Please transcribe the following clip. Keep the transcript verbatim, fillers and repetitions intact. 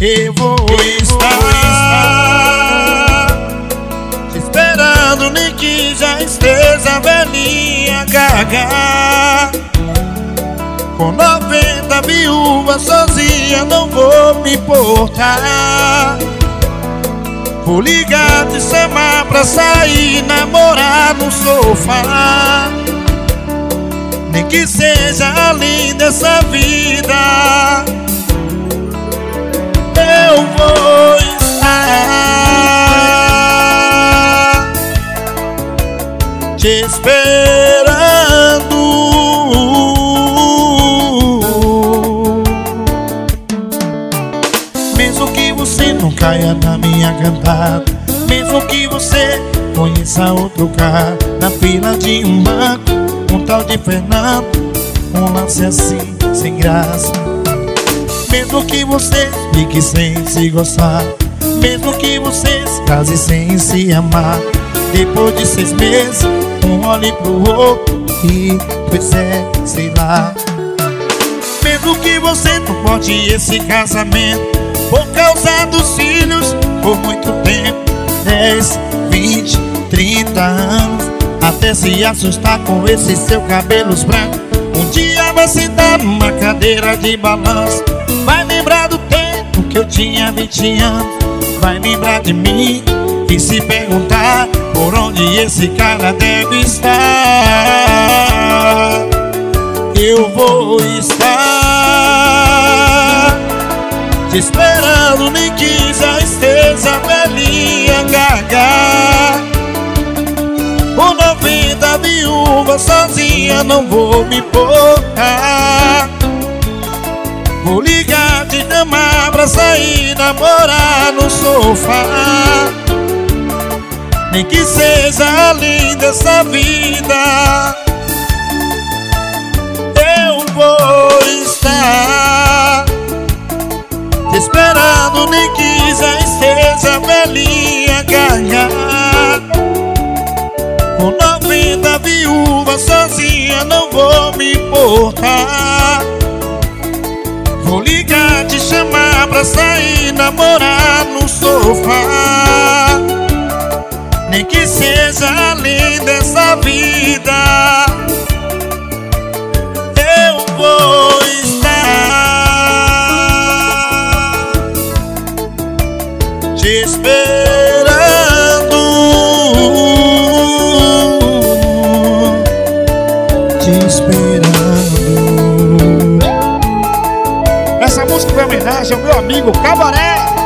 Eu vou estar te esperando, nem que já esteja velhinha, gaga. Com noventa viúvas sozinha não vou me importar. Vou ligar, te chamar pra sair, namorar no sofá. Nem que seja além dessa vida, eu vou estar te esperando. Mesmo que você não caia na minha cantada, mesmo que você conheça outro cara na fila de um banco, um tal de Fernando, um lance assim, sem graça. Mesmo que vocês fiquem sem se gostar, mesmo que vocês casem sem se amar, depois de seis meses, um olhe pro outro e pois é, sei lá. Mesmo que você não bote esse casamento por causa dos filhos por muito tempo, dez, vinte, trinta anos, até se assustar com esses seus cabelos brancos. Um dia vai sentar numa cadeira de balanço, vai lembrar do tempo que eu tinha vinte anos, vai lembrar de mim e se perguntar por onde esse cara deve estar. Eu vou estar te esperando, nem que já esteja velhinha, gaga. Com noventa viúvas sozinha não vou me importar. Vou ligar, te chamar pra sair, namorar no sofá. Nem que seja além dessa vida, eu vou estar te esperando, nem que já esteja velhinha, gaga. Com noventa viúvas sozinha não vou me importar. Vou ligar, te chamar pra sair, namorar no sofá. Nem que seja além dessa vida, eu vou estar te esperando, te esperando. Essa música foi uma homenagem ao meu amigo Cabaré.